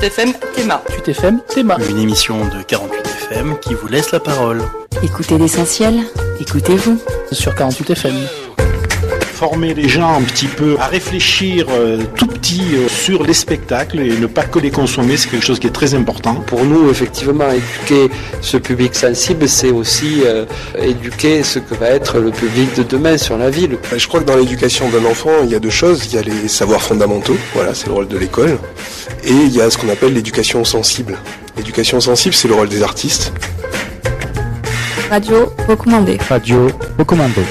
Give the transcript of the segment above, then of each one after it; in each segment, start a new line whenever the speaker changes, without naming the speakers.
FM Théma.
48 FM Théma.
Une émission de 48 FM qui vous laisse la parole.
Écoutez l'essentiel, écoutez-vous.
Sur 48 FM.
Former les gens un petit peu à réfléchir tout petit sur les spectacles et ne pas que les consommer, c'est quelque chose qui est très important.
Pour nous, effectivement, éduquer ce public sensible, c'est aussi éduquer ce que va être le public de demain sur la ville.
Je crois que dans l'éducation d'un enfant, il y a deux choses. Il y a les savoirs fondamentaux, voilà, c'est le rôle de l'école, et il y a ce qu'on appelle l'éducation sensible. L'éducation sensible, c'est le rôle des artistes.
Radio recommandée.
Radio recommandée.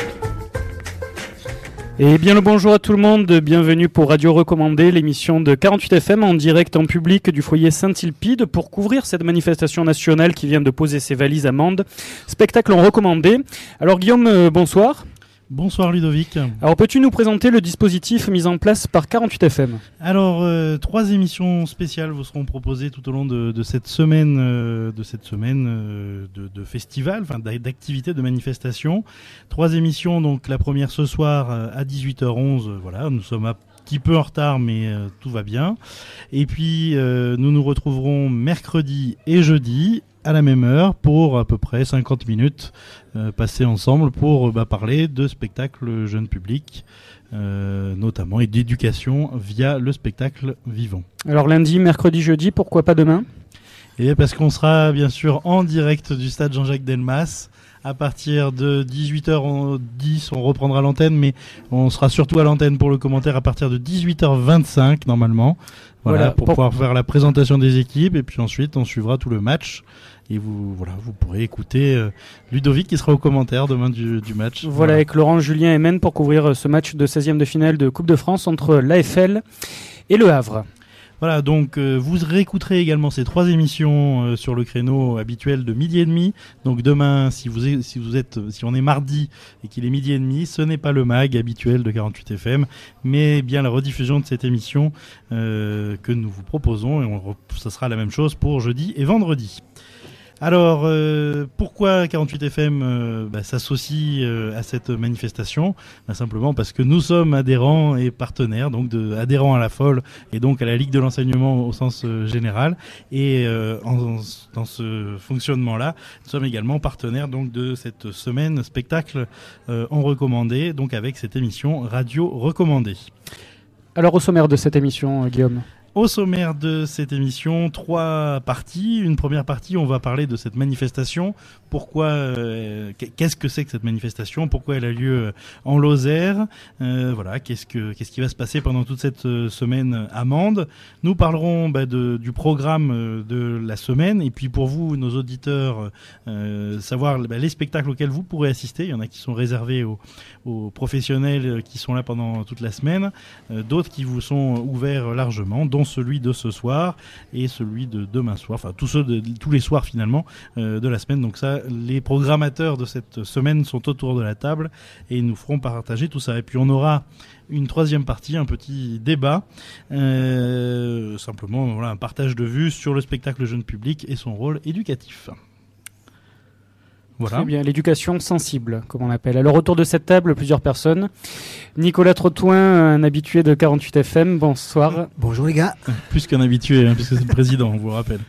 Et bien le bonjour à tout le monde, bienvenue pour Radio Recommandée, l'émission de 48 FM en direct en public du foyer Saint-Ilpide pour couvrir cette manifestation nationale qui vient de poser ses valises à Mende. Spectacle en recommandé. Alors Guillaume, bonsoir.
Bonsoir Ludovic.
Alors peux-tu nous présenter le dispositif mis en place par 48 FM ?
Alors 3 émissions spéciales vous seront proposées tout au long de cette semaine, de festival, enfin d'activités, de manifestations. 3 émissions, donc la première ce soir à 18h11, voilà, nous sommes un petit peu en retard mais tout va bien. Et puis nous nous retrouverons mercredi et jeudi à la même heure pour à peu près 50 minutes passées ensemble pour parler de spectacles jeune public notamment et d'éducation via le spectacle vivant.
Alors lundi, mercredi, jeudi, pourquoi pas demain ?
Et parce qu'on sera bien sûr en direct du stade Jean-Jacques Delmas à partir de 18h10, on reprendra l'antenne, mais on sera surtout à l'antenne pour le commentaire à partir de 18h25 normalement. Voilà, pour pouvoir faire la présentation des équipes et puis ensuite on suivra tout le match et vous pourrez écouter Ludovic qui sera au commentaire demain du match.
Voilà, avec Laurent, Julien et Men pour couvrir ce match de 16e de finale de Coupe de France entre l'AFL et Le Havre.
Voilà, donc vous réécouterez également ces 3 émissions sur le créneau habituel de 12h30. Donc demain, si on est mardi et qu'il est 12h30, ce n'est pas le mag habituel de 48 FM, mais bien la rediffusion de cette émission que nous vous proposons. Et ça sera la même chose pour jeudi et vendredi. Alors, pourquoi 48 FM s'associe à cette manifestation ? Simplement parce que nous sommes adhérents et partenaires, donc adhérents à la FOL et donc à la Ligue de l'enseignement au sens général. Et dans ce fonctionnement-là, nous sommes également partenaires donc de cette semaine spectacle en recommandé, donc avec cette émission Radio Recommandée.
Alors au sommaire de cette émission, Guillaume ?
Au sommaire de cette émission, 3 parties. Une première partie, on va parler de cette manifestation. Pourquoi, qu'est-ce que c'est que cette manifestation ? Pourquoi elle a lieu en Lozère ? Voilà, qu'est-ce qui va se passer pendant toute cette semaine à Mende ? Nous parlerons du programme de la semaine. Et puis pour vous, nos auditeurs, savoir les spectacles auxquels vous pourrez assister. Il y en a qui sont réservés aux professionnels qui sont là pendant toute la semaine. D'autres qui vous sont ouverts largement, dont celui de ce soir et celui de demain soir, enfin tous les soirs finalement de la semaine. Donc ça, les programmateurs de cette semaine sont autour de la table et nous ferons partager tout ça. Et puis on aura une 3e partie, un petit débat, simplement voilà, un partage de vues sur le spectacle jeune public et son rôle éducatif. Voilà.
Très bien, l'éducation sensible, comme on l'appelle. Alors, autour de cette table, plusieurs personnes. Nicolas Trottoin, un habitué de 48 FM, bonsoir.
Bonjour les gars.
Plus qu'un habitué, puisque c'est le président, on vous le rappelle.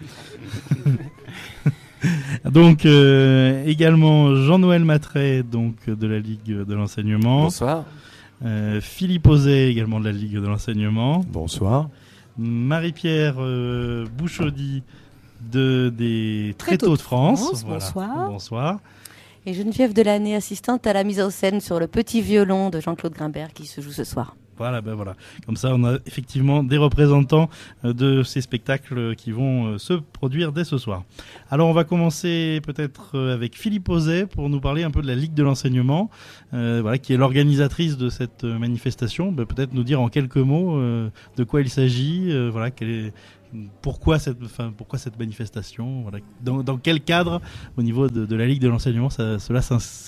Donc, également Jean-Noël Matret, donc, de la Ligue de l'enseignement.
Bonsoir.
Philippe Auzet, également de la Ligue de l'enseignement.
Bonsoir.
Marie-Pierre Bouchaudy, des Tréteaux de France.
Voilà. Bonsoir.
Bonsoir.
Et Geneviève Delaney, assistante à la mise en scène sur le petit violon de Jean-Claude Grimbert qui se joue ce soir.
Voilà. Comme ça, on a effectivement des représentants de ces spectacles qui vont se produire dès ce soir. Alors, on va commencer peut-être avec Philippe Auzet pour nous parler un peu de la Ligue de l'enseignement, qui est l'organisatrice de cette manifestation. Peut-être nous dire en quelques mots de quoi il s'agit, pourquoi cette manifestation, voilà. Dans quel cadre, au niveau de la Ligue de l'enseignement, cela s'inscrit ?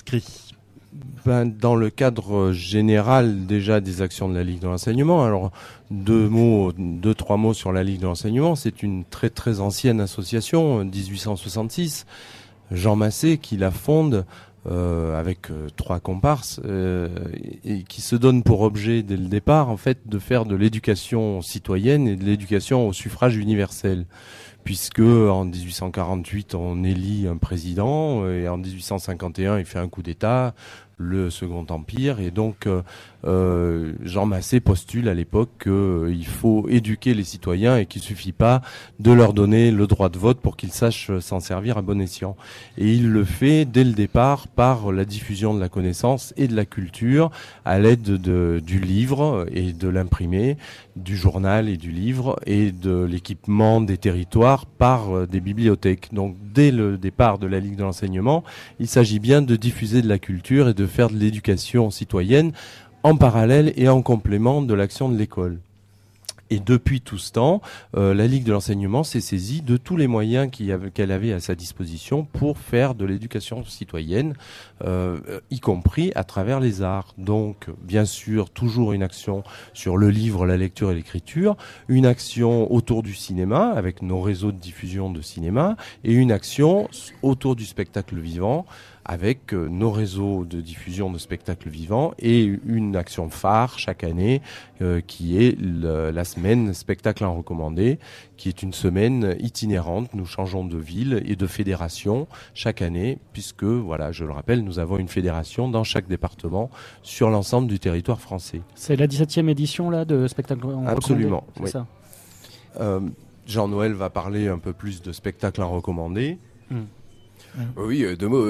Dans le cadre général déjà des actions de la Ligue de l'enseignement, alors 2-3 mots sur la Ligue de l'enseignement. C'est une très très ancienne association, 1866. Jean Massé qui la fonde avec 3 comparses et qui se donne pour objet dès le départ en fait de faire de l'éducation citoyenne et de l'éducation au suffrage universel. Puisque en 1848 on élit un président et en 1851 il fait un coup d'État, le Second Empire, et donc Jean Massé postule à l'époque qu'il faut éduquer les citoyens et qu'il suffit pas de leur donner le droit de vote pour qu'ils sachent s'en servir à bon escient. Et il le fait dès le départ par la diffusion de la connaissance et de la culture à l'aide du livre et de l'imprimé, du journal et du livre et de l'équipement des territoires par des bibliothèques. Donc dès le départ de la Ligue de l'enseignement, il s'agit bien de diffuser de la culture et de faire de l'éducation citoyenne en parallèle et en complément de l'action de l'école. Et depuis tout ce temps, la Ligue de l'enseignement s'est saisie de tous les moyens qu'elle avait à sa disposition pour faire de l'éducation citoyenne, y compris à travers les arts. Donc, bien sûr, toujours une action sur le livre, la lecture et l'écriture, une action autour du cinéma, avec nos réseaux de diffusion de cinéma, et une action autour du spectacle vivant, avec nos réseaux de diffusion de spectacles vivants et une action phare chaque année qui est la semaine spectacle en recommandé, qui est une semaine itinérante. Nous changeons de ville et de fédération chaque année puisque, voilà, je le rappelle, nous avons une fédération dans chaque département sur l'ensemble du territoire français.
C'est la 17e édition là, de spectacle en recommandé.
Absolument,
c'est
oui.
ça.
Jean-Noël va parler un peu plus de spectacle en recommandé.
Oui, 2 mots.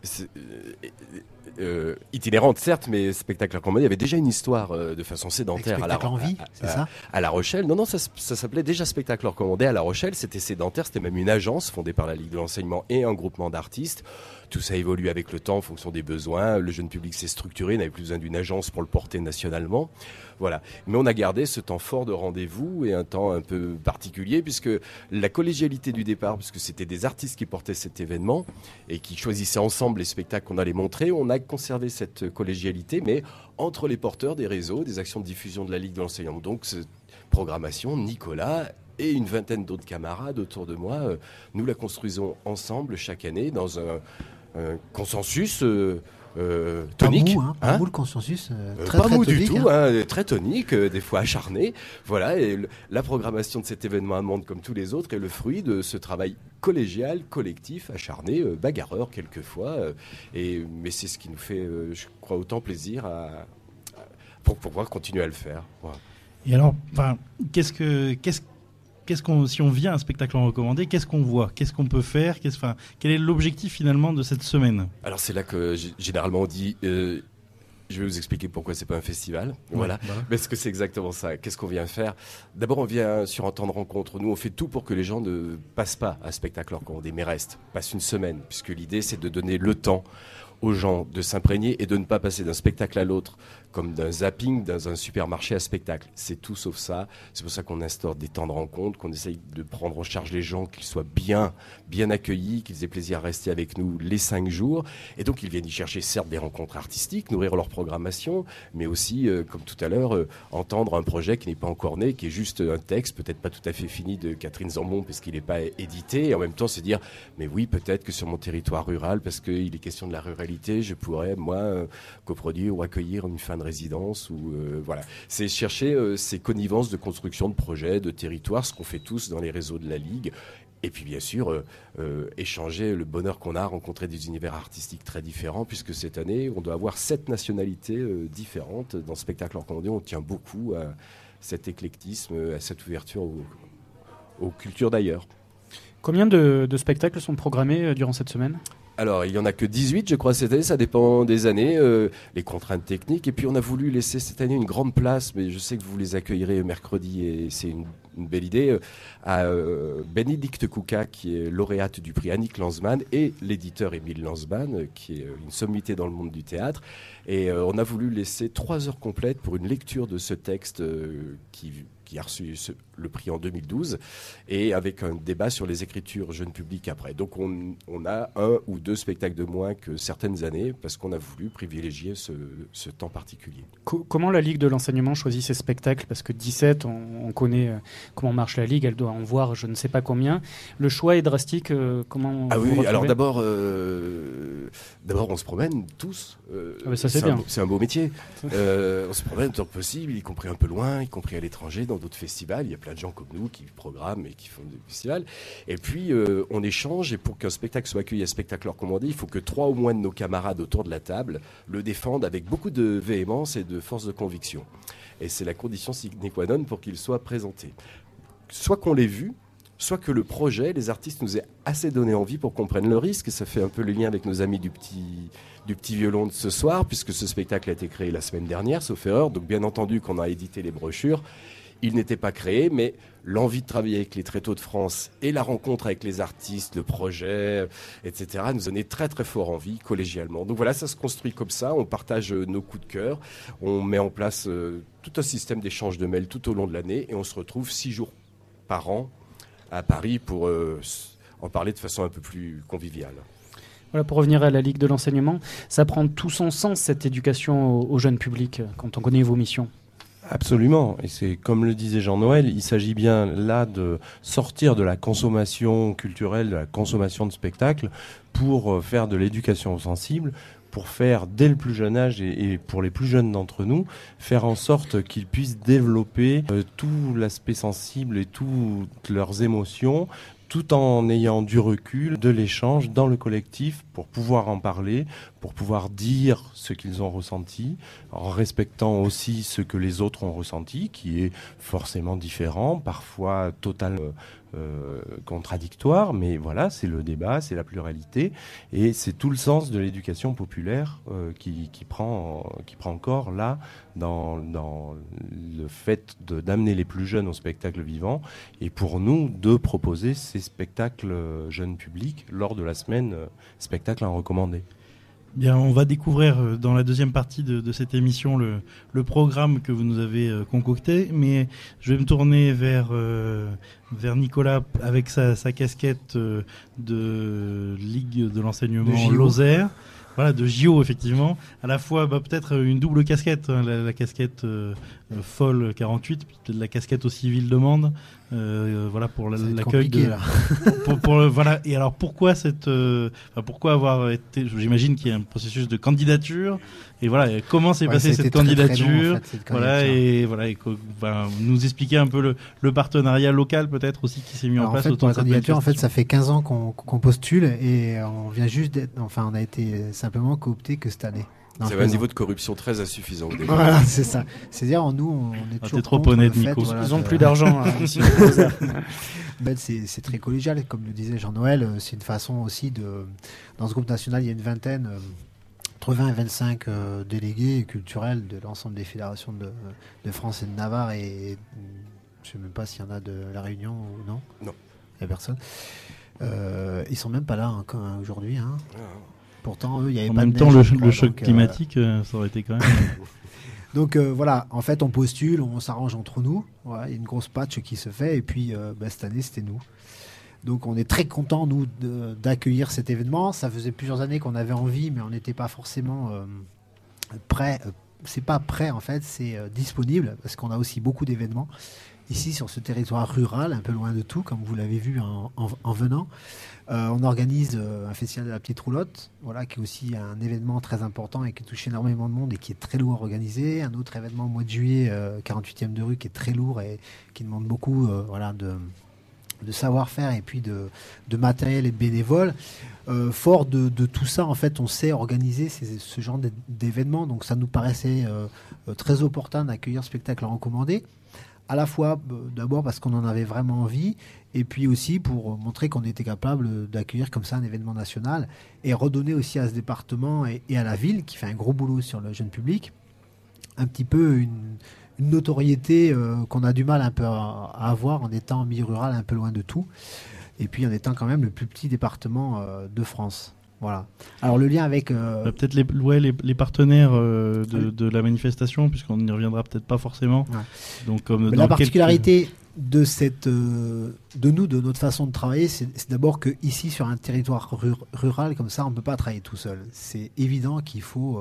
Itinérante, certes, mais spectacle recommandé. Il y avait déjà une histoire de façon sédentaire à La Rochelle. Non, ça s'appelait déjà spectacle recommandé à La Rochelle. C'était sédentaire, c'était même une agence fondée par la Ligue de l'enseignement et un groupement d'artistes. Tout ça évolue avec le temps en fonction des besoins. Le jeune public s'est structuré, n'avait plus besoin d'une agence pour le porter nationalement. Voilà. Mais on a gardé ce temps fort de rendez-vous et un temps un peu particulier puisque la collégialité du départ, puisque c'était des artistes qui portaient cet événement et qui choisissaient ensemble les spectacles qu'on allait montrer, on a conservé cette collégialité, mais entre les porteurs des réseaux, des actions de diffusion de la Ligue de l'enseignement. Donc, cette programmation, Nicolas et une vingtaine d'autres camarades autour de moi, nous la construisons ensemble chaque année dans un consensus tonique.
Pas mou le consensus, très,
pas
très
mou
tonique,
du tout, très tonique, des fois acharné. Voilà, et la programmation de cet événement à Mende, comme tous les autres, est le fruit de ce travail collégial, collectif, acharné, bagarreur quelquefois. Mais c'est ce qui nous fait, je crois, autant plaisir pour pouvoir continuer à le faire. Voilà.
Et alors, si on vient à un spectacle en recommandé, qu'est-ce qu'on voit ? Qu'est-ce qu'on peut faire ? Quel est l'objectif finalement de cette semaine ?
Alors c'est là que généralement on dit, je vais vous expliquer pourquoi c'est pas un festival. Voilà. Parce que c'est exactement ça. Qu'est-ce qu'on vient faire ? D'abord on vient sur un temps de rencontre. Nous on fait tout pour que les gens ne passent pas à spectacle en recommandé, mais passent une semaine, puisque l'idée c'est de donner le temps aux gens de s'imprégner et de ne pas passer d'un spectacle à l'autre comme d'un zapping dans un supermarché à spectacle. C'est tout sauf ça. C'est pour ça qu'on instaure des temps de rencontre, qu'on essaye de prendre en charge les gens, qu'ils soient bien accueillis, qu'ils aient plaisir à rester avec nous les 5 jours. Et donc ils viennent y chercher certes des rencontres artistiques, nourrir leur programmation, mais aussi, comme tout à l'heure, entendre un projet qui n'est pas encore né, qui est juste un texte, peut-être pas tout à fait fini, de Catherine Zambon parce qu'il n'est pas édité. Et en même temps se dire, mais oui, peut-être que sur mon territoire rural, parce qu'il est question de la ruralité, je pourrais, moi, coproduire ou accueillir une fin de résidence. Voilà. C'est chercher ces connivences de construction de projets, de territoires, ce qu'on fait tous dans les réseaux de la Ligue. Et puis bien sûr, échanger le bonheur qu'on a, rencontrer des univers artistiques très différents, puisque cette année, on doit avoir 7 nationalités différentes dans ce spectacle recommandé. On tient beaucoup à cet éclectisme, à cette ouverture aux cultures d'ailleurs.
Combien de spectacles sont programmés durant cette semaine ?
Alors, il n'y en a que 18, je crois, cette année. Ça dépend des années, les contraintes techniques. Et puis, on a voulu laisser cette année une grande place, mais je sais que vous les accueillerez mercredi, et c'est une belle idée, à Bénédicte Kouka, qui est lauréate du prix Annick Lanzmann, et l'éditeur Émile Lanzmann, qui est une sommité dans le monde du théâtre. Et on a voulu laisser 3 heures complètes pour une lecture de ce texte qui qui a reçu le prix en 2012, et avec un débat sur les écritures jeunes publics après. Donc on a 1 ou 2 spectacles de moins que certaines années, parce qu'on a voulu privilégier ce temps particulier.
Comment la Ligue de l'enseignement choisit ses spectacles? Parce que 17, on connaît comment marche la Ligue, elle doit en voir je ne sais pas combien. Le choix est drastique, comment
Ah
vous
oui, alors
retrouvez?
d'abord on se promène tous.
Ça c'est bien.
C'est un beau métier. On se promène autant que possible, y compris un peu loin, y compris à l'étranger, dans d'autres festivals. Il y a plein de gens comme nous qui programment et qui font des festivals. Et puis on échange, et pour qu'un spectacle soit accueilli à Spectacle recommandé, il faut que 3 au moins de nos camarades autour de la table le défendent avec beaucoup de véhémence et de force de conviction. Et c'est la condition sine qua non pour qu'il soit présenté. Soit qu'on l'ait vu, soit que le projet, les artistes nous aient assez donné envie pour qu'on prenne le risque. Et ça fait un peu le lien avec nos amis du petit violon de ce soir, puisque ce spectacle a été créé la semaine dernière, sauf erreur. Donc bien entendu qu'on a édité les brochures. Il n'était pas créé, mais l'envie de travailler avec les Tréteaux de France et la rencontre avec les artistes, le projet, etc., nous donnait très très fort envie, collégialement. Donc voilà, ça se construit comme ça, on partage nos coups de cœur, on met en place tout un système d'échange de mails tout au long de l'année, et on se retrouve 6 jours par an à Paris pour en parler de façon un peu plus conviviale.
Voilà, pour revenir à la Ligue de l'enseignement, ça prend tout son sens, cette éducation au jeune public, quand on connaît vos missions.
Absolument, et c'est comme le disait Jean-Noël, il s'agit bien là de sortir de la consommation culturelle, de la consommation de spectacles, pour faire de l'éducation sensible, pour faire dès le plus jeune âge et pour les plus jeunes d'entre nous, faire en sorte qu'ils puissent développer tout l'aspect sensible et toutes leurs émotions, tout en ayant du recul, de l'échange dans le collectif pour pouvoir en parler, pour pouvoir dire ce qu'ils ont ressenti, en respectant aussi ce que les autres ont ressenti, qui est forcément différent, parfois totalement contradictoire, mais voilà, c'est le débat, c'est la pluralité, et c'est tout le sens de l'éducation populaire qui prend corps là, dans le fait d'amener les plus jeunes au spectacle vivant, et pour nous, de proposer ces spectacles jeunes publics lors de la semaine spectacle à recommander.
Bien, on va découvrir dans la deuxième partie de cette émission le programme que vous nous avez concocté, mais je vais me tourner vers Nicolas avec sa casquette de Ligue de l'enseignement Lozère. Voilà, de JO, effectivement. À la fois, peut-être une double casquette, hein, la casquette folle 48, peut-être la casquette aussi ville de Mende. Voilà, pour l'accueil de. Voilà. Et alors, pourquoi pourquoi avoir été. J'imagine qu'il y a un processus de candidature. Et voilà, comment s'est passée cette candidature. Et nous expliquer un peu le partenariat local, peut-être aussi, qui s'est mis en place.
En fait, pour la candidature, en fait, ça fait 15 ans qu'on postule, et on vient juste on a été simplement coopté que cette année.
Vous avez un niveau de corruption très insuffisant au début.
Voilà, c'est ça. C'est-à-dire, nous, on est toujours.
T'es trop honnête, Nico.
Ils ont plus d'argent.
C'est très collégial, comme le disait Jean-Noël. C'est une façon aussi dans ce groupe national, il y a une vingtaine, entre 20 et 25 délégués culturels de l'ensemble des fédérations de France et de Navarre, et je ne sais même pas s'il y en a de La Réunion ou non.
Non.
Il n'y a personne. Ils sont même pas là encore aujourd'hui. Hein. Pourtant, eux, il y avait
en
pas
même
de
temps,
neige,
le choc climatique, ça aurait été quand même.
Donc voilà, en fait, on postule, on s'arrange entre nous. Voilà, il y a une grosse patch qui se fait, et puis cette année, c'était nous. Donc on est très contents, nous, d'accueillir cet événement. Ça faisait plusieurs années qu'on avait envie, mais on n'était pas forcément prêt. C'est pas prêt, en fait, c'est disponible, parce qu'on a aussi beaucoup d'événements ici sur ce territoire rural, un peu loin de tout, comme vous l'avez vu en venant. On organise un festival de la Petite Roulotte, voilà, qui est aussi un événement très important et qui touche énormément de monde et qui est très lourd à organiser. Un autre événement au mois de juillet, 48e de rue, qui est très lourd et qui demande beaucoup de savoir-faire et puis de matériel et de bénévoles. Fort de tout ça, en fait, on sait organiser ce genre d'événements, donc ça nous paraissait très opportun d'accueillir ce spectacle à recommander. À la fois, d'abord parce qu'on en avait vraiment envie, et puis aussi pour montrer qu'on était capable d'accueillir comme ça un événement national, et redonner aussi à ce département et à la ville, qui fait un gros boulot sur le jeune public, un petit peu une notoriété qu'on a du mal un peu à avoir en étant en milieu rural, un peu loin de tout, et puis en étant quand même le plus petit département de France. Voilà. Alors le lien avec
peut-être les partenaires de la manifestation, puisqu'on n'y reviendra peut-être pas forcément.
Ouais.
Donc comme
la particularité de notre façon de travailler, c'est d'abord que ici sur un territoire rural comme ça, on ne peut pas travailler tout seul. C'est évident qu'il faut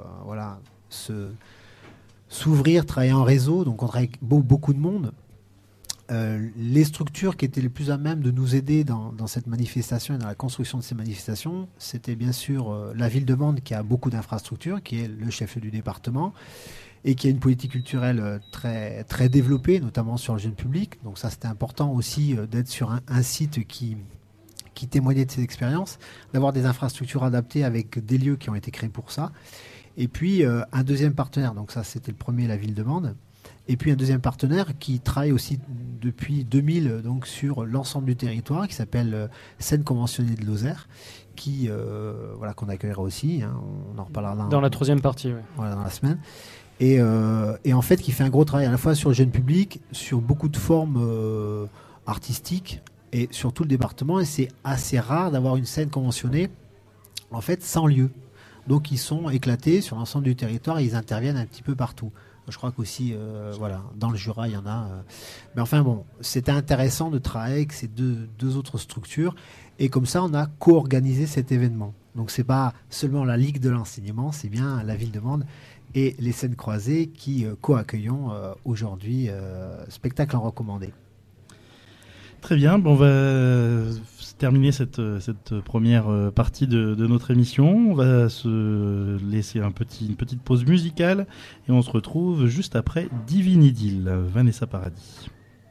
s'ouvrir, travailler en réseau. Donc on travaille avec beaucoup de monde. Les structures qui étaient les plus à même de nous aider dans cette manifestation et dans la construction de ces manifestations, c'était bien sûr la ville de Mende qui a beaucoup d'infrastructures, qui est le chef-lieu du département et qui a une politique culturelle très, très développée, notamment sur le jeune public. Donc ça, c'était important aussi d'être sur un site qui témoignait de ses expériences, d'avoir des infrastructures adaptées avec des lieux qui ont été créés pour ça. Et puis un deuxième partenaire, donc ça c'était le premier, la ville de Mende. Et puis un deuxième partenaire qui travaille aussi depuis 2000 donc sur l'ensemble du territoire, qui s'appelle Scène Conventionnée de Lozère, qui qu'on accueillera aussi. Hein, on en reparlera
dans la troisième partie. Ouais.
Voilà, dans la semaine. Et en fait, qui fait un gros travail à la fois sur le jeune public, sur beaucoup de formes artistiques et sur tout le département. Et c'est assez rare d'avoir une scène conventionnée en fait sans lieu. Donc ils sont éclatés sur l'ensemble du territoire et ils interviennent un petit peu partout. Je crois qu'aussi, dans le Jura, il y en a. Mais enfin bon, c'était intéressant de travailler avec ces deux autres structures. Et comme ça, on a co-organisé cet événement. Donc c'est pas seulement la Ligue de l'enseignement, c'est bien la ville de Mende et les scènes croisées qui co-accueillons aujourd'hui spectacle en recommandé.
Très bien, on va terminer cette première partie de notre émission. On va se laisser une petite pause musicale et on se retrouve juste après Divine Idylle, Vanessa Paradis.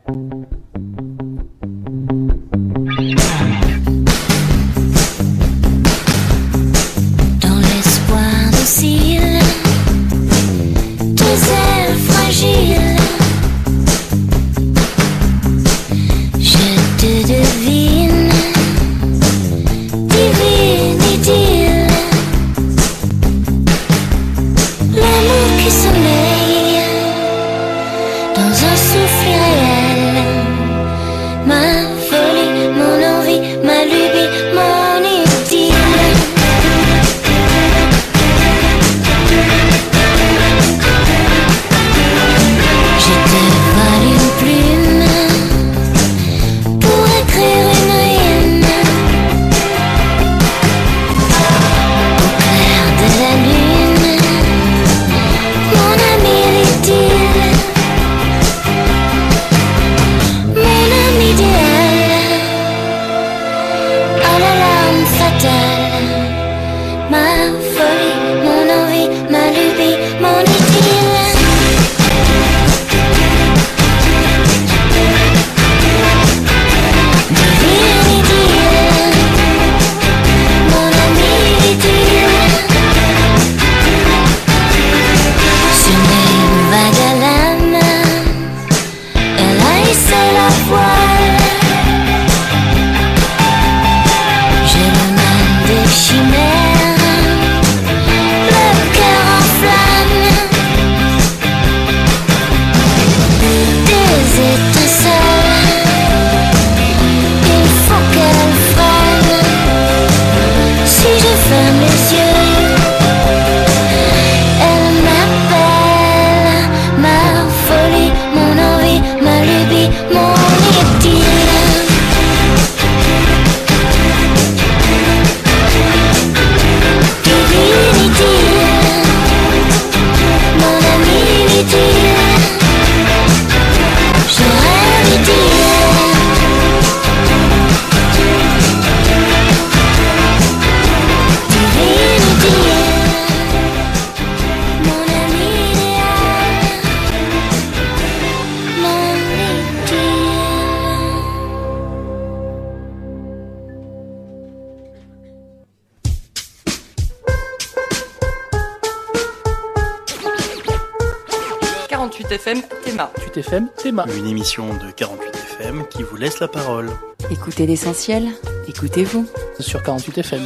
Dans l'espoir de cils, tes ailes fragiles, je te devine, divine idylle, l'amour qui sommeille dans un souffle irréel, ma folie, mon envie, ma lubie, mon idylle. Je te vole une plume pour écrire une rime au clair de la lune, mon ami idylle, mon ami idéal, à la larme fatale, ma folie, mon envie, ma lubie, mon idylle.
Une émission de 48 FM qui vous laisse la parole.
Écoutez l'essentiel, écoutez-vous.
Sur 48 FM.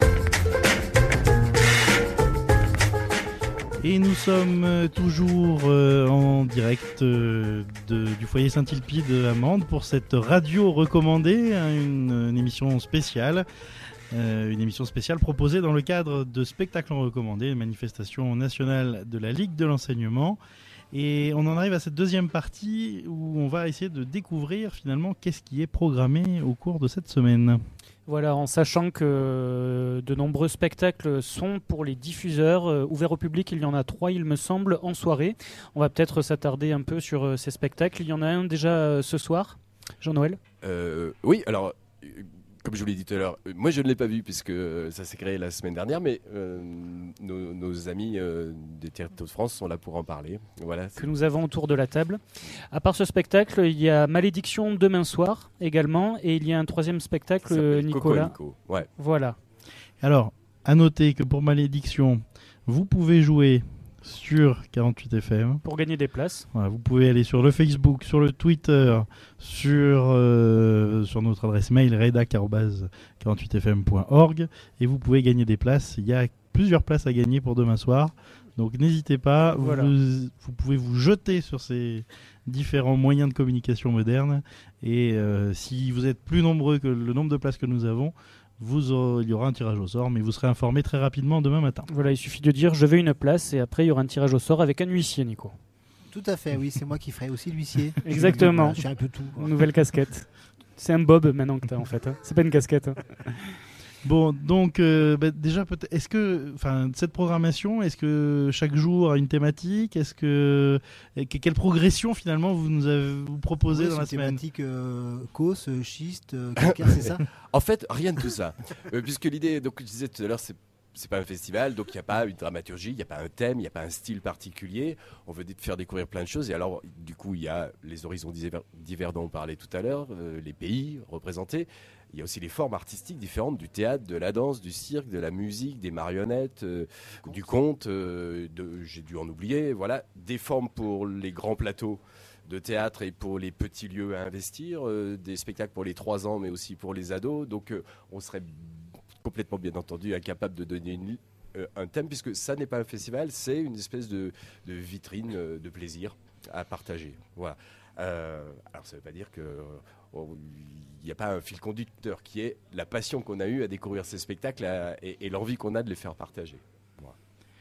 Et nous sommes toujours en direct du foyer Saint-Ilpide à Mende pour cette radio recommandée, une émission spéciale une émission spéciale proposée dans le cadre de Spectacles en recommandé, une manifestation nationale de la Ligue de l'enseignement. Et on en arrive à cette deuxième partie où on va essayer de découvrir finalement qu'est-ce qui est programmé au cours de cette semaine.
Voilà, en sachant que de nombreux spectacles sont pour les diffuseurs ouverts au public. Il y en a 3, il me semble, en soirée. On va peut-être s'attarder un peu sur ces spectacles. Il y en a un déjà ce soir, Jean-Noël.
Oui, alors, comme je vous l'ai dit tout à l'heure, moi je ne l'ai pas vu puisque ça s'est créé la semaine dernière, mais nos amis des Territoires de France sont là pour en parler. Voilà.
Que nous avons autour de la table. À part ce spectacle, il y a Malédiction demain soir également, et il y a un troisième spectacle, Nicolas.
Coco. Ouais.
Voilà.
Alors, à noter que pour Malédiction, vous pouvez jouer sur 48 FM.
Pour gagner des places.
Voilà, vous pouvez aller sur le Facebook, sur le Twitter, sur notre adresse mail redac@48fm.org et vous pouvez gagner des places. Il y a plusieurs places à gagner pour demain soir. Donc n'hésitez pas,
voilà.
vous pouvez vous jeter sur ces différents moyens de communication modernes et si vous êtes plus nombreux que le nombre de places que nous avons, il y aura un tirage au sort, mais vous serez informé très rapidement demain matin.
Voilà, il suffit de dire je veux une place et après il y aura un tirage au sort avec un huissier, Nico.
Tout à fait, oui, c'est moi qui ferai aussi l'huissier.
Exactement.
Je suis un peu tout.
Nouvelle casquette. C'est un bob maintenant que tu as en fait. Hein. C'est pas une casquette. Hein.
Bon, donc déjà, est-ce que, cette programmation, est-ce que chaque jour a une thématique ? Quelle progression finalement vous proposez dans la semaine ?
Thématique cause, schiste, calcaire, c'est ça ?
En fait, rien de tout ça. Puisque l'idée, donc je disais tout à l'heure, c'est pas un festival, donc il n'y a pas une dramaturgie, il n'y a pas un thème, il n'y a pas un style particulier. On veut faire découvrir plein de choses. Et alors, du coup, il y a les horizons divers dont on parlait tout à l'heure, les pays représentés. Il y a aussi les formes artistiques différentes, du théâtre, de la danse, du cirque, de la musique, des marionnettes, du conte, j'ai dû en oublier. Voilà, des formes pour les grands plateaux de théâtre et pour les petits lieux à investir, des spectacles pour les 3 ans, mais aussi pour les ados. Donc, on serait complètement, bien entendu, incapable de donner un thème, puisque ça n'est pas un festival, c'est une espèce de vitrine de plaisir à partager. Voilà. Alors, ça ne veut pas dire que... il n'y a pas un fil conducteur qui est la passion qu'on a eue à découvrir ces spectacles et l'envie qu'on a de les faire partager. Voilà.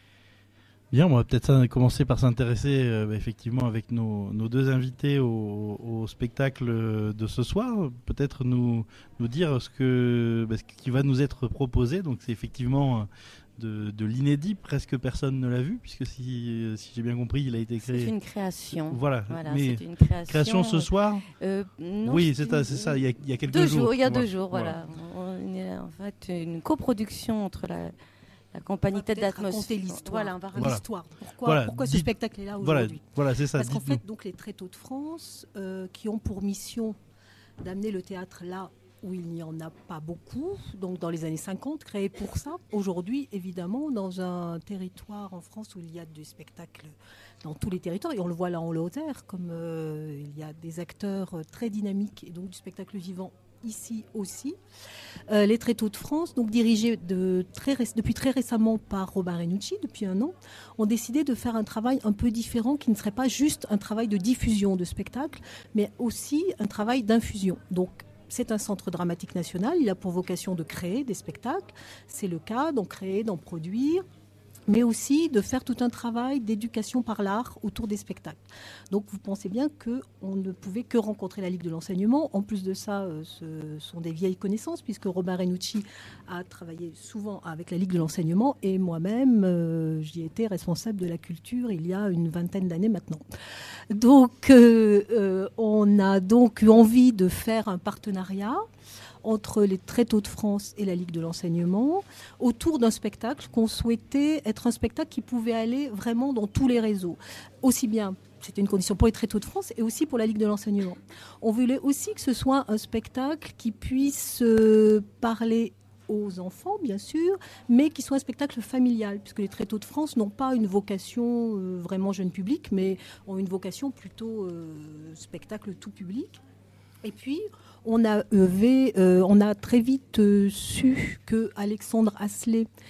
Bien, on va peut-être commencer par s'intéresser effectivement avec nos deux invités au spectacle de ce soir. Peut-être nous dire ce qui va nous être proposé. Donc c'est effectivement de l'inédit, presque personne ne l'a vu, puisque si j'ai bien compris, il a été créé.
C'est une création.
Voilà,
mais
c'est
une
création ce soir.
Non,
oui, c'est ça. Il y a quelques jours.
Il y a 2 jours, voilà. On est en fait une coproduction entre la compagnie Tête d'Atmosphère.
Raconter l'histoire.
Voilà, on va raconter
l'histoire. Pourquoi ce spectacle est là aujourd'hui ?
Voilà, c'est ça.
Parce qu'en fait, donc les Tréteaux de France, qui ont pour mission d'amener le théâtre là où il n'y en a pas beaucoup, donc dans les années 50, créé pour ça. Aujourd'hui, évidemment, dans un territoire en France où il y a du spectacle dans tous les territoires, et on le voit là en Lozère, comme il y a des acteurs très dynamiques, et donc du spectacle vivant ici aussi. Les Tréteaux de France, donc dirigés depuis très récemment par Robin Renucci, depuis 1 an, ont décidé de faire un travail un peu différent, qui ne serait pas juste un travail de diffusion de spectacles, mais aussi un travail d'infusion. Donc, c'est un centre dramatique national, il a pour vocation de créer des spectacles, c'est le cas, d'en créer, d'en produire, mais aussi de faire tout un travail d'éducation par l'art autour des spectacles. Donc vous pensez bien qu'on ne pouvait que rencontrer la Ligue de l'enseignement. En plus de ça, ce sont des vieilles connaissances, puisque Robin Renucci a travaillé souvent avec la Ligue de l'enseignement, et moi-même, j'y étais responsable de la culture il y a une 20aine d'années maintenant. Donc on a donc eu envie de faire un partenariat entre les Tréteaux de France et la Ligue de l'enseignement, autour d'un spectacle qu'on souhaitait être un spectacle qui pouvait aller vraiment dans tous les réseaux. Aussi bien, c'était une condition pour les Tréteaux de France et aussi pour la Ligue de l'enseignement. On voulait aussi que ce soit un spectacle qui puisse parler aux enfants, bien sûr, mais qui soit un spectacle familial, puisque les Tréteaux de France n'ont pas une vocation vraiment jeune public, mais ont une vocation plutôt spectacle tout public. Et puis, on a très vite su que Alexandre Asselet,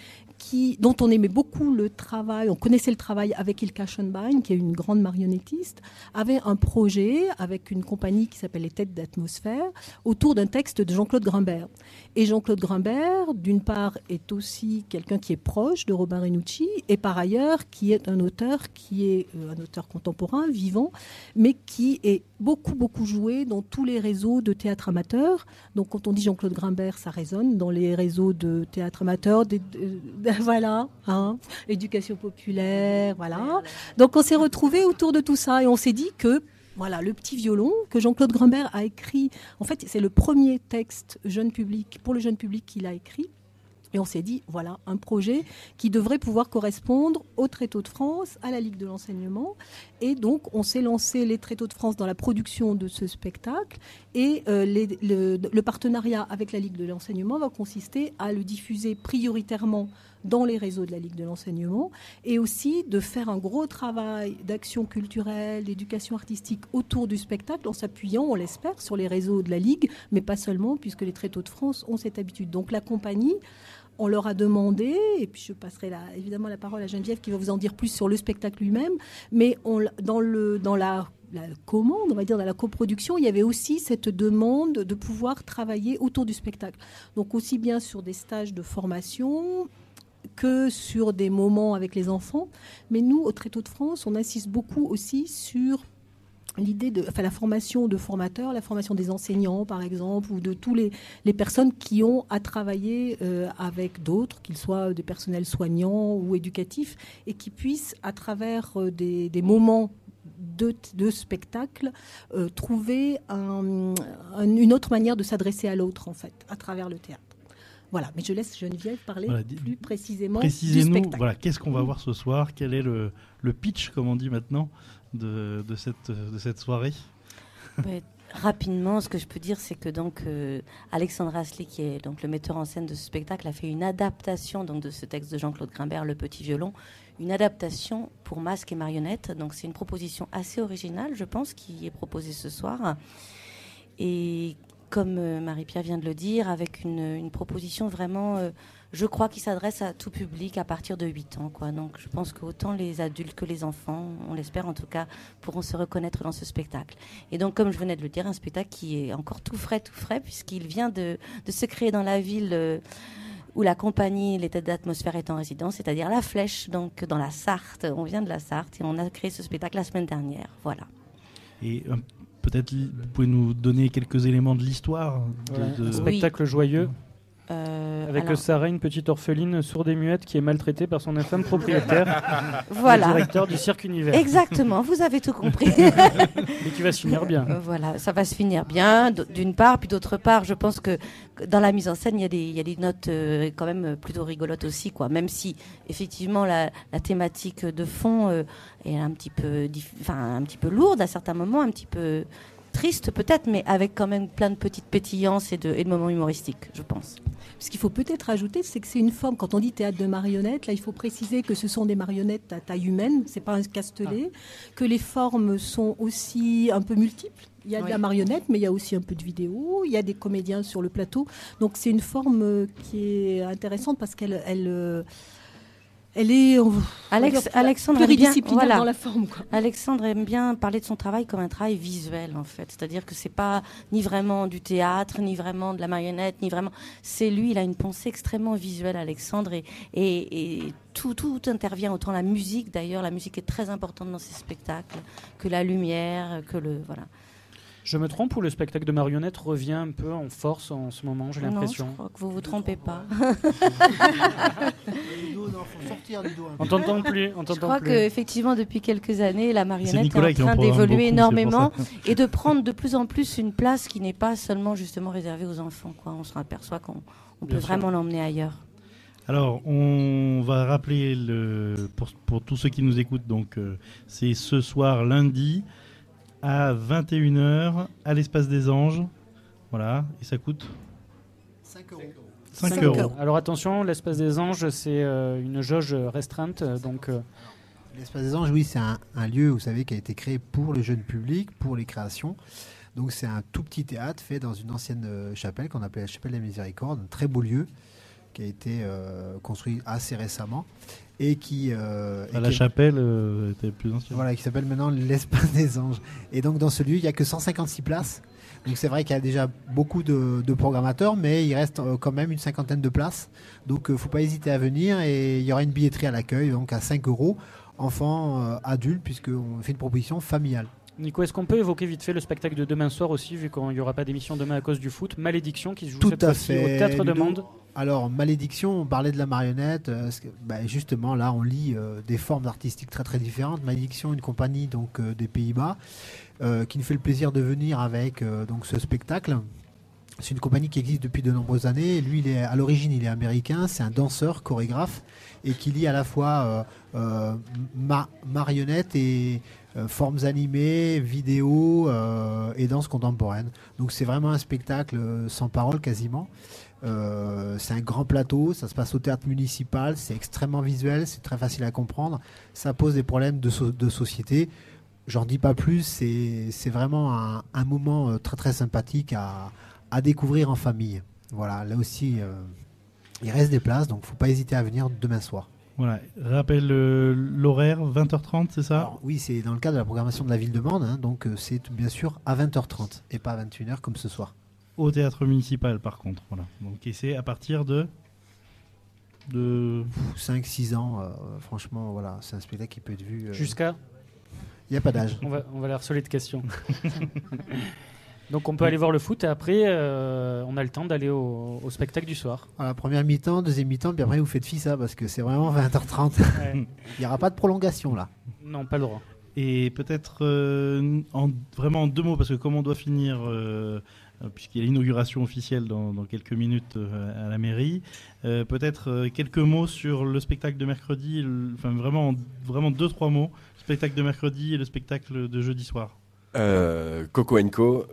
dont on aimait beaucoup le travail, on connaissait le travail avec Ilka Schönbein, qui est une grande marionnettiste, avait un projet avec une compagnie qui s'appelle Les Têtes d'Atmosphère, autour d'un texte de Jean-Claude Grimbert. Et Jean-Claude Grimbert, d'une part, est aussi quelqu'un qui est proche de Robin Renucci, et par ailleurs, qui est un auteur contemporain, vivant, mais qui est beaucoup joué dans tous les réseaux de théâtre amateur. Donc quand on dit Jean-Claude Grimbert, ça résonne dans les réseaux de théâtre amateur, voilà, hein, éducation populaire, voilà. Donc on s'est retrouvés autour de tout ça et on s'est dit que voilà, le petit violon que Jean-Claude Grimbert a écrit, en fait c'est le premier texte pour le jeune public qu'il a écrit. Et on s'est dit, voilà, un projet qui devrait pouvoir correspondre aux Tréteaux de France, à la Ligue de l'enseignement. Et donc, on s'est lancé les Tréteaux de France dans la production de ce spectacle. Et le partenariat avec la Ligue de l'enseignement va consister à le diffuser prioritairement dans les réseaux de la Ligue de l'enseignement et aussi de faire un gros travail d'action culturelle, d'éducation artistique autour du spectacle en s'appuyant, on l'espère, sur les réseaux de la Ligue, mais pas seulement, puisque les Tréteaux de France ont cette habitude. Donc la compagnie, on leur a demandé, et puis je passerai évidemment la parole à Geneviève qui va vous en dire plus sur le spectacle lui-même, mais dans la commande, on va dire, dans la coproduction, il y avait aussi cette demande de pouvoir travailler autour du spectacle. Donc aussi bien sur des stages de formation que sur des moments avec les enfants. Mais nous, au Tréteaux de France, on insiste beaucoup aussi sur l'idée la formation de formateurs, la formation des enseignants, par exemple, ou de tous les personnes qui ont à travailler avec d'autres, qu'ils soient des personnels soignants ou éducatifs, et qui puissent, à travers des moments de spectacle, trouver une autre manière de s'adresser à l'autre, en fait, à travers le théâtre. Voilà, mais je laisse Geneviève parler plus précisément du spectacle.
Voilà, qu'est-ce qu'on va voir ce soir ? Quel est le pitch, comme on dit maintenant, de cette soirée ?
Rapidement, ce que je peux dire, c'est que donc Alexandre Asselet, qui est donc le metteur en scène de ce spectacle, a fait une adaptation donc de ce texte de Jean-Claude Grimbert, Le Petit Violon, une adaptation pour masque et marionnette. Donc c'est une proposition assez originale, je pense, qui est proposée ce soir. Et comme Marie-Pierre vient de le dire, avec une proposition vraiment, je crois, qui s'adresse à tout public à partir de 8 ans, quoi. Donc je pense qu'autant les adultes que les enfants, on l'espère en tout cas, pourront se reconnaître dans ce spectacle. Et donc, comme je venais de le dire, un spectacle qui est encore tout frais, puisqu'il vient de se créer dans la ville où la compagnie Les Têtes d'Atmosphère est en résidence, c'est-à-dire La Flèche, donc dans la Sarthe. On vient de la Sarthe et on a créé ce spectacle la semaine dernière. Voilà.
Et peut-être vous pouvez nous donner quelques éléments de l'histoire
Un spectacle joyeux avec Sarah, une petite orpheline sourde et muette qui est maltraitée par son infâme propriétaire,
voilà.
Le directeur du Cirque Univers.
Exactement, vous avez tout compris.
Et qui va se finir bien.
Voilà, ça va se finir bien, d'une part, puis d'autre part, je pense que dans la mise en scène, il y a des notes quand même plutôt rigolotes aussi, quoi. Même si effectivement la thématique de fond est un petit peu lourde à certains moments, un petit peu triste peut-être, mais avec quand même plein de petites pétillances et de moments humoristiques, je pense.
Ce qu'il faut peut-être ajouter, c'est que c'est une forme, quand on dit théâtre de marionnettes, là il faut préciser que ce sont des marionnettes à taille humaine, c'est pas un castelet, que les formes sont aussi un peu multiples. Il y a de la marionnette, mais il y a aussi un peu de vidéo, il y a des comédiens sur le plateau. Donc c'est une forme qui est intéressante parce qu'elle est
Alexandre
pluridisciplinaire dans la forme, quoi.
Alexandre aime bien parler de son travail comme un travail visuel, en fait. C'est-à-dire que c'est pas ni vraiment du théâtre, ni vraiment de la marionnette, ni vraiment... C'est lui, il a une pensée extrêmement visuelle, Alexandre, et tout intervient, autant la musique, d'ailleurs. La musique est très importante dans ces spectacles, que la lumière, que le... Voilà.
Je me trompe ou le spectacle de marionnettes revient un peu en force en ce moment, j'ai l'impression.
Non, je crois que vous vous trompez pas.
On t'entend plus.
Je crois qu'effectivement, depuis quelques années, la marionnette est en train d'évoluer énormément et de prendre de plus en plus une place qui n'est pas seulement justement réservée aux enfants, quoi. On se aperçoit qu'on peut vraiment l'emmener ailleurs.
Alors, on va rappeler, pour tous ceux qui nous écoutent, donc c'est ce soir lundi, à 21h, à l'Espace des Anges. Voilà, et ça coûte 5 euros.
Alors attention, l'Espace des Anges, c'est une jauge restreinte. Donc,
l'Espace des Anges, oui, c'est un lieu, vous savez, qui a été créé pour le jeune public, pour les créations. Donc c'est un tout petit théâtre fait dans une ancienne chapelle qu'on appelait la Chapelle de la Miséricorde, un très beau lieu qui a été construit assez récemment et qui
la chapelle était plus ancienne.
Voilà, qui s'appelle maintenant l'Espace des Anges. Et donc dans ce lieu, il n'y a que 156 places. Donc c'est vrai qu'il y a déjà beaucoup de programmateurs, mais il reste quand même une cinquantaine de places. Donc faut pas hésiter à venir, et il y aura une billetterie à l'accueil, donc à 5 €, enfants, adultes, puisqu'on fait une proposition familiale.
Nico, est-ce qu'on peut évoquer vite fait le spectacle de demain soir aussi, vu qu'il n'y aura pas d'émission demain à cause du foot, Malédiction, qui se joue cette fois-ci au Théâtre de Mende.
Alors, Malédiction, on parlait de la marionnette. Justement, là, on lit des formes artistiques très très différentes. Malédiction, une compagnie donc des Pays-Bas, qui nous fait le plaisir de venir avec donc ce spectacle. C'est une compagnie qui existe depuis de nombreuses années. Lui, à l'origine, il est américain. C'est un danseur, chorégraphe, et qui lie à la fois marionnette et formes animées, vidéo et danse contemporaine. Donc c'est vraiment un spectacle sans parole quasiment. C'est un grand plateau, ça se passe au théâtre municipal, c'est extrêmement visuel, c'est très facile à comprendre. Ça pose des problèmes de société. J'en dis pas plus, c'est vraiment un moment très très sympathique à découvrir en famille. Voilà, là aussi, il reste des places, donc faut pas hésiter à venir demain soir.
Voilà, rappelle l'horaire, 20h30, c'est ça?
Alors, oui, c'est dans le cadre de la programmation de la ville de Mende, donc c'est bien sûr à 20h30 et pas à 21h comme ce soir.
Au théâtre municipal par contre, voilà. Donc et c'est à partir de
5-6 ans, franchement, voilà, c'est un spectacle qui peut être vu...
Jusqu'à?
Il n'y a pas d'âge.
On va les harceler de questions. Donc on peut aller voir le foot et après on a le temps d'aller au spectacle du soir.
Voilà, première mi-temps, deuxième mi-temps, puis après vous faites fi ça parce que c'est vraiment 20h30. Ouais. Il n'y aura pas de prolongation là.
Non, pas le droit.
Et peut-être vraiment en 2 mots, parce que comme on doit finir, puisqu'il y a l'inauguration officielle dans quelques minutes à la mairie, peut-être quelques mots sur le spectacle de mercredi, vraiment 2-3 mots, le spectacle de mercredi et le spectacle de jeudi soir.
Coco & Co,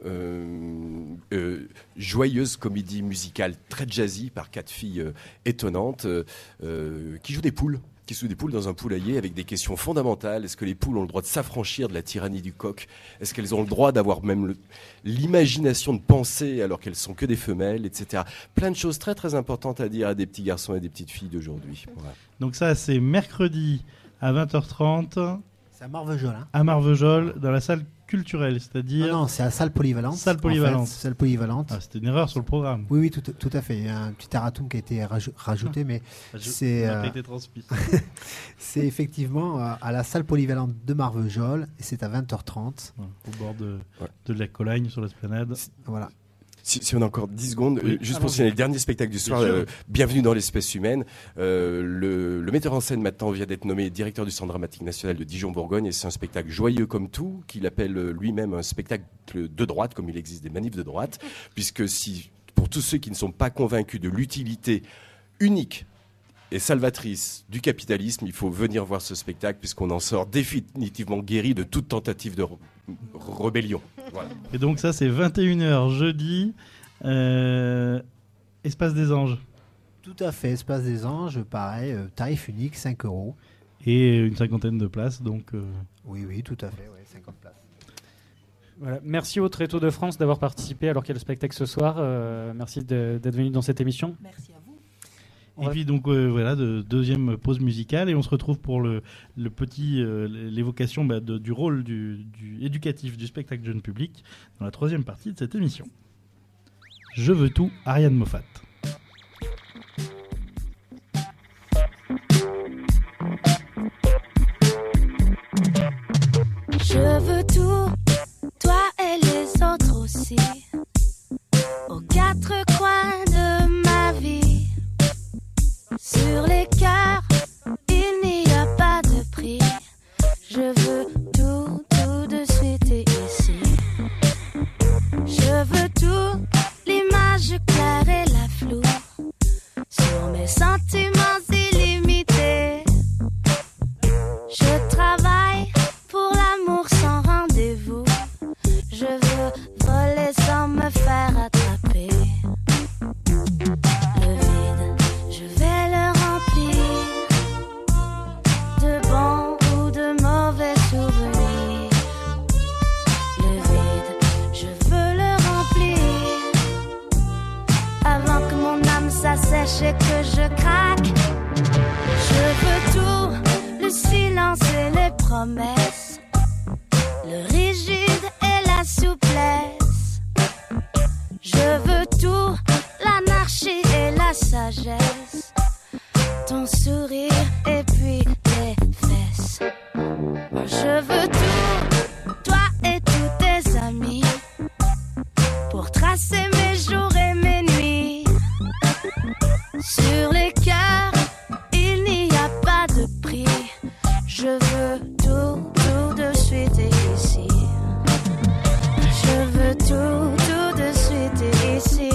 joyeuse comédie musicale très jazzy par 4 filles étonnantes qui jouent des poules. Dans un poulailler avec des questions fondamentales. Est-ce que les poules ont le droit de s'affranchir de la tyrannie du coq? Est-ce qu'elles ont le droit d'avoir même l'imagination de penser alors qu'elles sont que des femelles, etc. Plein de choses très très importantes à dire à des petits garçons et des petites filles d'aujourd'hui. Voilà.
Donc ça c'est mercredi à 20h30.
C'est à Marvejols.
À Marvejols, dans la salle culturelle, c'est-à-dire...
Non, c'est à la salle polyvalente.
Salle polyvalente.
Salle polyvalente.
Ah, c'était une erreur sur le programme.
Oui, tout à fait. Il y a un petit erratum qui a été rajouté, mais c'est...
Ça n'a pas été transmis.
C'est effectivement à la salle polyvalente de Marvejols, et c'est à 20h30.
Au bord de la Colagne, sur l'esplanade.
Voilà.
Si on a encore 10 secondes,
oui.
juste pour signaler le dernier spectacle du soir, Bienvenue dans l'espèce humaine. Le metteur en scène maintenant vient d'être nommé directeur du Centre dramatique national de Dijon-Bourgogne, et c'est un spectacle joyeux comme tout, qu'il appelle lui-même un spectacle de droite, comme il existe des manifs de droite, puisque pour tous ceux qui ne sont pas convaincus de l'utilité unique et salvatrice du capitalisme, il faut venir voir ce spectacle, puisqu'on en sort définitivement guéri de toute tentative de rébellion. Voilà.
Et donc ça c'est 21h jeudi, Espace des Anges.
Tout à fait, Espace des Anges, pareil, tarif unique, 5 €.
Et une cinquantaine de places, donc...
Oui, tout à fait, 50 places.
Voilà. Merci au Tréteau de France d'avoir participé alors qu'il y a le spectacle ce soir. Merci d'être venu dans cette émission.
Merci à vous.
Et puis donc voilà, deuxième pause musicale, et on se retrouve pour l'évocation du rôle du éducatif du spectacle jeune public dans la troisième partie de cette émission. Je veux tout, Ariane Moffat.
Je veux tout, toi et les autres aussi, aux 4 coins de ma vie. Sur les cœurs, il n'y a pas de prix. Je veux tout, tout de suite et ici. Je veux tout, l'image claire et la floue, sur mes sentiments illimités. Je travaille pour l'amour sans rendez-vous. Je veux voler sans sagesse, ton sourire et puis tes fesses. Je veux tout, toi et tous tes amis, pour tracer mes jours et mes nuits. Sur les cœurs, il n'y a pas de prix. Je veux tout, tout de suite et ici. Je veux tout, tout de suite et ici.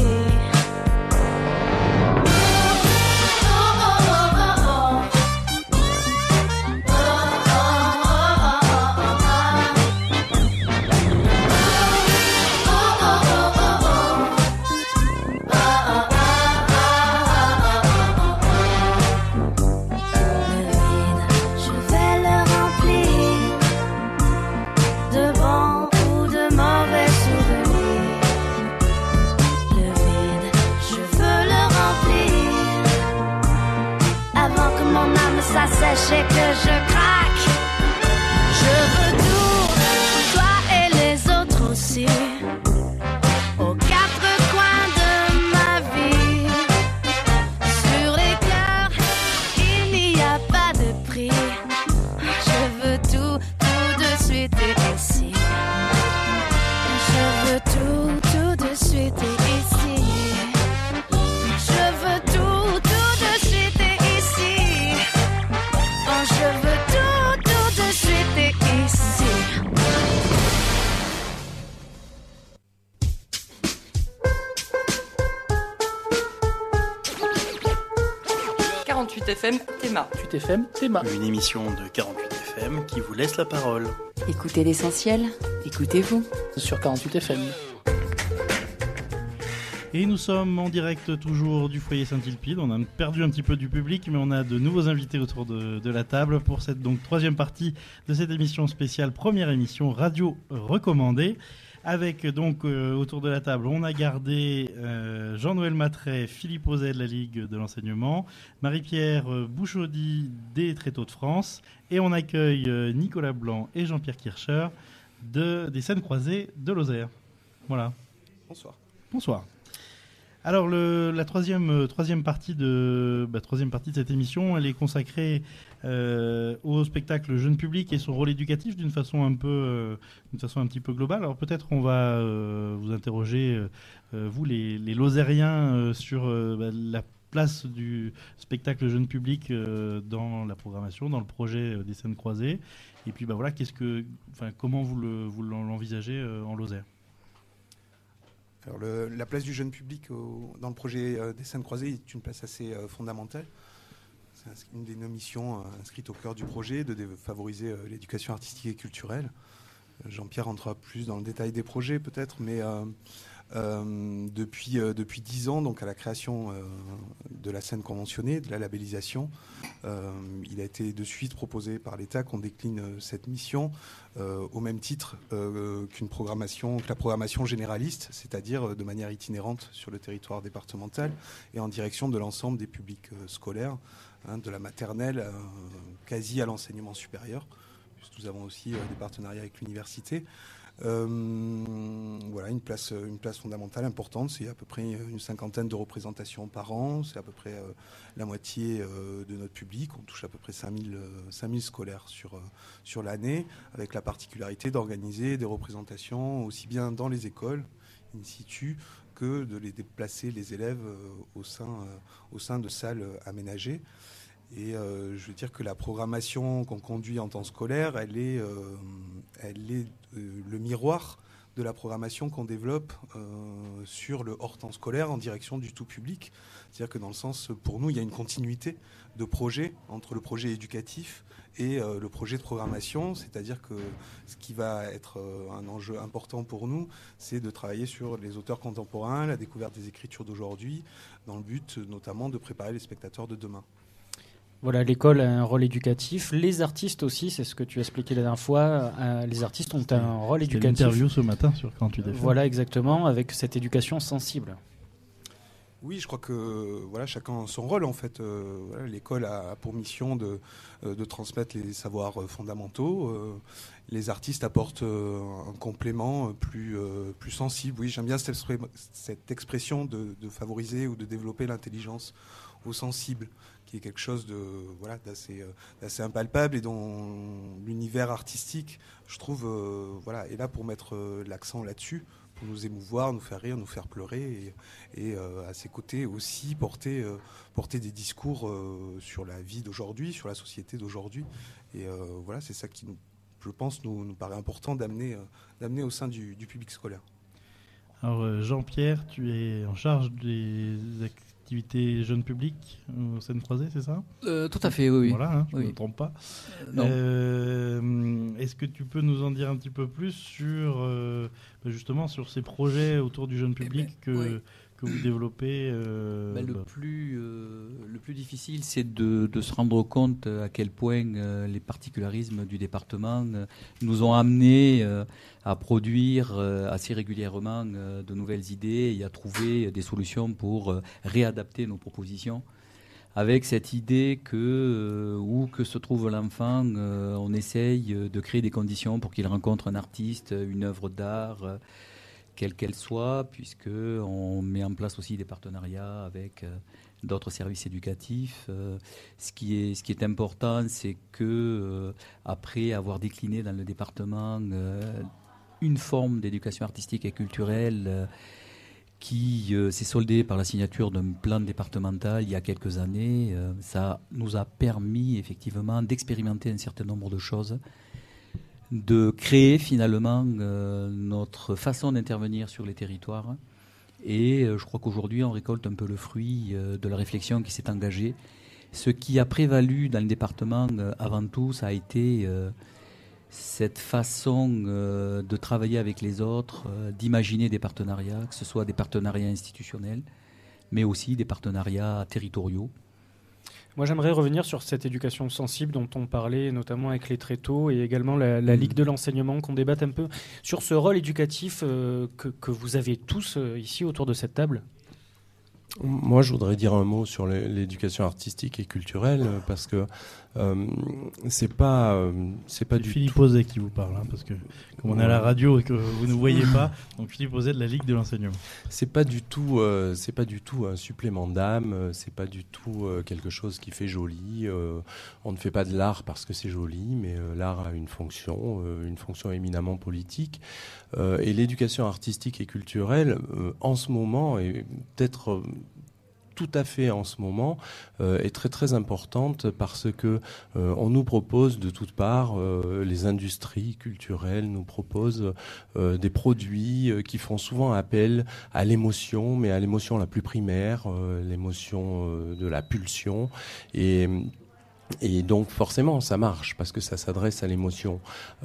Sachez que je craque. Je veux tout, toi et les autres aussi, aux quatre coins de ma vie. Sur les cœurs, il n'y a pas de prix. Je veux tout, tout de suite et ici. Je veux tout, tout de suite et ici. Je veux tout, tout de suite et ici. Je veux tout, tout de suite et ici.
48 FM, Théma.
48 FM, Théma.
Une émission de 48 FM qui vous laisse la parole.
Écoutez l'essentiel, écoutez-vous.
Sur 48 FM.
Et nous sommes en direct toujours du foyer Saint-Ilpide. On a perdu un petit peu du public, mais on a de nouveaux invités autour de la table pour cette donc troisième partie de cette émission spéciale, première émission radio recommandée. Avec donc autour de la table, on a gardé Jean-Noël Mattret, Philippe Auzet de la Ligue de l'enseignement, Marie-Pierre Bouchaudy des Tréteaux de France, et on accueille Nicolas Blanc et Jean-Pierre Kircher des Scènes Croisées de Lozère. Voilà.
Bonsoir.
Bonsoir. Alors la troisième partie de cette émission, elle est consacrée au spectacle jeune public et son rôle éducatif d'une façon un petit peu globale. Alors peut-être on va vous interroger vous les Lozériens sur la place du spectacle jeune public dans la programmation, dans le projet des Scènes Croisées. Et puis voilà, comment vous l'envisagez en Lozère?
Alors la place du jeune public dans le projet des Scènes Croisées est une place assez fondamentale. C'est une de nos missions inscrites au cœur du projet, de favoriser l'éducation artistique et culturelle. Jean-Pierre rentrera plus dans le détail des projets peut-être, mais depuis 10 ans, donc à la création de la scène conventionnée, de la labellisation, il a été de suite proposé par l'État qu'on décline cette mission au même titre que la programmation généraliste, c'est-à-dire de manière itinérante sur le territoire départemental et en direction de l'ensemble des publics scolaires, de la maternelle quasi à l'enseignement supérieur. Nous avons aussi des partenariats avec l'université. Voilà, une place fondamentale, importante. C'est à peu près une cinquantaine de représentations par an. C'est à peu près la moitié de notre public. On touche à peu près 5000 scolaires sur l'année, avec la particularité d'organiser des représentations aussi bien dans les écoles, in situ, que de les déplacer les élèves au sein de salles aménagées. Et je veux dire que la programmation qu'on conduit en temps scolaire, elle est le miroir de la programmation qu'on développe sur le hors-temps scolaire en direction du tout public. C'est-à-dire que dans le sens, pour nous, il y a une continuité de projet entre le projet éducatif et le projet de programmation. C'est-à-dire que ce qui va être un enjeu important pour nous, c'est de travailler sur les auteurs contemporains, la découverte des écritures d'aujourd'hui, dans le but notamment de préparer les spectateurs de demain.
Voilà, l'école a un rôle éducatif. Les artistes aussi, c'est ce que tu as expliqué la dernière fois. Les artistes ont un rôle éducatif.
C'était l'interview ce matin sur 48 FM.
Voilà, exactement, avec cette éducation sensible.
Oui, je crois que chacun a son rôle en fait. L'école a pour mission de transmettre les savoirs fondamentaux. Les artistes apportent un complément plus sensible. Oui, j'aime bien cette expression de favoriser ou de développer l'intelligence au sensible, qui est quelque chose d'assez impalpable et dont l'univers artistique, je trouve, est là pour mettre l'accent là-dessus, pour nous émouvoir, nous faire rire, nous faire pleurer, et à ses côtés aussi porter des discours sur la vie d'aujourd'hui, sur la société d'aujourd'hui. Et c'est ça qui, je pense, nous paraît important d'amener au sein du public scolaire. Alors
Jean-Pierre, tu es en charge des activités jeunes publics au Seine-Croisée, c'est ça ?
Tout à fait, oui.
Voilà, je ne me trompe pas. Est-ce que tu peux nous en dire un petit peu plus justement sur ces projets autour du jeune public que vous développez
le plus difficile, c'est de se rendre compte à quel point les particularismes du département nous ont amenés à produire assez régulièrement de nouvelles idées et à trouver des solutions pour réadapter nos propositions. Avec cette idée que où que se trouve l'enfant, on essaye de créer des conditions pour qu'il rencontre un artiste, une œuvre d'art, quelle qu'elle soit, puisqu'on met en place aussi des partenariats avec d'autres services éducatifs. Ce qui est important, c'est que après avoir décliné dans le département une forme d'éducation artistique et culturelle qui s'est soldée par la signature d'un plan départemental il y a quelques années, ça nous a permis effectivement d'expérimenter un certain nombre de choses, de créer finalement notre façon d'intervenir sur les territoires. Et je crois qu'aujourd'hui, on récolte un peu le fruit de la réflexion qui s'est engagée. Ce qui a prévalu dans le département avant tout, ça a été cette façon de travailler avec les autres, d'imaginer des partenariats, que ce soit des partenariats institutionnels, mais aussi des partenariats territoriaux.
Moi, j'aimerais revenir sur cette éducation sensible dont on parlait, notamment avec les tréteaux et également la Ligue de l'enseignement, qu'on débatte un peu sur ce rôle éducatif que vous avez tous ici autour de cette table.
Moi, je voudrais dire un mot sur l'éducation artistique et culturelle, parce que c'est pas du
Philippe Auzet qui vous parle, parce que comme on est à la radio et que vous ne voyez pas, donc Philippe Auzet de la Ligue de l'enseignement.
C'est pas du tout un supplément d'âme, c'est pas du tout quelque chose qui fait joli. On ne fait pas de l'art parce que c'est joli, mais l'art a une fonction éminemment politique. Et l'éducation artistique et culturelle, en ce moment, et peut-être tout à fait en ce moment, est très très importante parce que on nous propose de toutes parts, les industries culturelles nous proposent des produits qui font souvent appel à l'émotion, mais à l'émotion la plus primaire, l'émotion de la pulsion. Et donc forcément ça marche parce que ça s'adresse à l'émotion.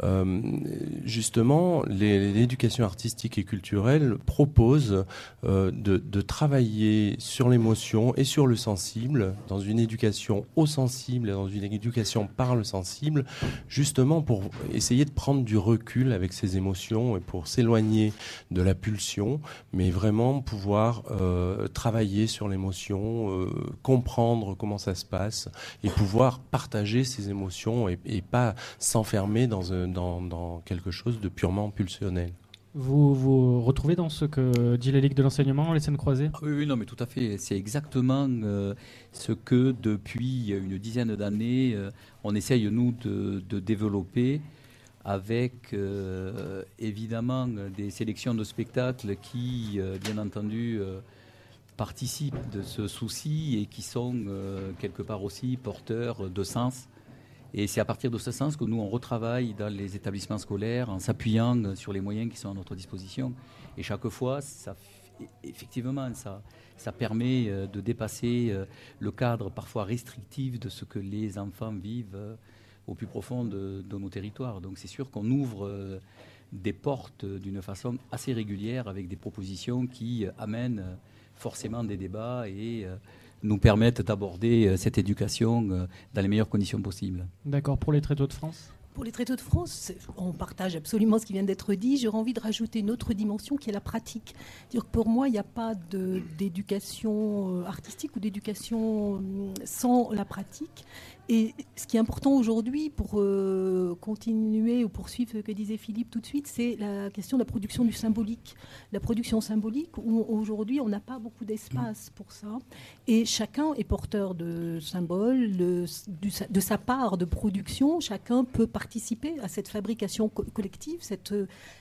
Justement, l'éducation artistique et culturelle propose de travailler sur l'émotion et sur le sensible, dans une éducation au sensible et dans une éducation par le sensible, justement pour essayer de prendre du recul avec ces émotions et pour s'éloigner de la pulsion, mais vraiment pouvoir travailler sur l'émotion, comprendre comment ça se passe et pouvoir partager ses émotions et pas s'enfermer dans quelque chose de purement pulsionnel.
Vous retrouvez dans ce que dit la Ligue de l'enseignement, les Seine-Croisée ?
Oui, non, mais tout à fait. C'est exactement ce que depuis une dizaine d'années, on essaye, nous, de développer avec évidemment des sélections de spectacles qui, bien entendu, participent de ce souci et qui sont quelque part aussi porteurs de sens. Et c'est à partir de ce sens que nous, on retravaille dans les établissements scolaires en s'appuyant sur les moyens qui sont à notre disposition. Et chaque fois, effectivement, ça permet de dépasser le cadre parfois restrictif de ce que les enfants vivent au plus profond de nos territoires. Donc c'est sûr qu'on ouvre des portes d'une façon assez régulière avec des propositions qui amènent forcément des débats et nous permettent d'aborder cette éducation dans les meilleures conditions possibles.
D'accord. Pour les tréteaux de France ?
Pour les Tréteaux de France, on partage absolument ce qui vient d'être dit. J'aurais envie de rajouter une autre dimension qui est la pratique. C'est-à-dire que pour moi, il n'y a pas d'éducation artistique ou d'éducation sans la pratique. Et ce qui est important aujourd'hui pour continuer ou poursuivre ce que disait Philippe tout de suite, c'est la question de la production du symbolique. La production symbolique, où aujourd'hui on n'a pas beaucoup d'espace pour ça. Et chacun est porteur de symboles, de sa part de production. Chacun peut participer à cette fabrication collective, cette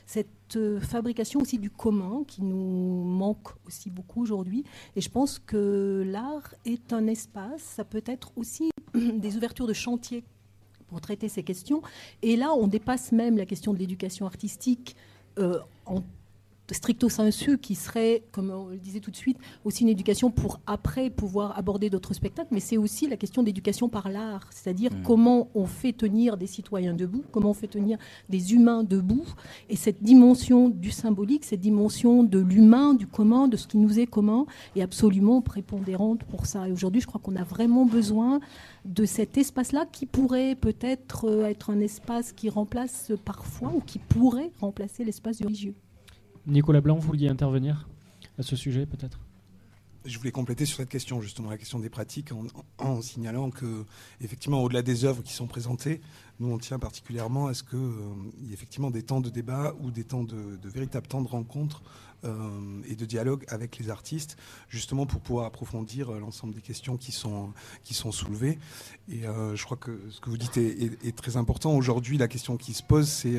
fabrication aussi du commun qui nous manque aussi beaucoup aujourd'hui. Et je pense que l'art est un espace, ça peut être aussi des ouvertures de chantier pour traiter ces questions. Et là, on dépasse même la question de l'éducation artistique en stricto sensu, qui serait, comme on le disait tout de suite, aussi une éducation pour après pouvoir aborder d'autres spectacles, mais c'est aussi la question d'éducation par l'art, c'est-à-dire comment on fait tenir des citoyens debout, comment on fait tenir des humains debout, et cette dimension du symbolique, cette dimension de l'humain, du commun, de ce qui nous est commun, est absolument prépondérante pour ça. Et aujourd'hui, je crois qu'on a vraiment besoin de cet espace-là qui pourrait peut-être être un espace qui remplace parfois, ou qui pourrait remplacer l'espace du religieux.
Nicolas Blanc, vous vouliez intervenir à ce sujet peut-être ?
Je voulais compléter sur cette question, justement, la question des pratiques, en signalant que, effectivement, au-delà des œuvres qui sont présentées, nous, on tient particulièrement à ce qu'il y ait effectivement des temps de débat ou des temps de véritables temps de rencontre et de dialogue avec les artistes, justement pour pouvoir approfondir l'ensemble des questions qui sont soulevées. Et je crois que ce que vous dites est très important. Aujourd'hui, la question qui se pose, c'est,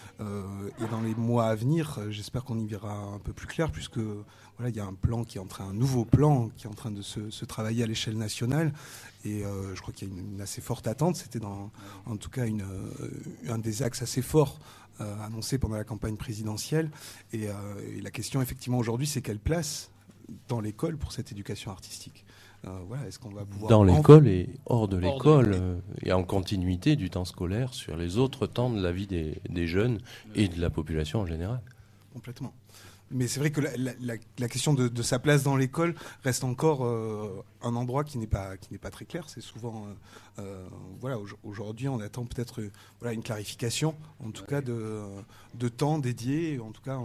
et dans les mois à venir, j'espère qu'on y verra un peu plus clair, puisque voilà, il y a un nouveau plan qui est en train de se travailler à l'échelle nationale. Et je crois qu'il y a une assez forte attente. C'était en tout cas un des axes assez forts annoncé pendant la campagne présidentielle. Et la question, effectivement, aujourd'hui, c'est quelle place dans l'école pour cette éducation artistique. Voilà, est-ce qu'on va pouvoir...
Dans l'école et hors de l'école, et en continuité du temps scolaire sur les autres temps de la vie des jeunes et de la population en général.
Complètement. Mais c'est vrai que la question de sa place dans l'école reste encore un endroit qui n'est pas très clair. C'est souvent, voilà, aujourd'hui, on attend peut-être une clarification, en tout cas de temps dédié, en tout cas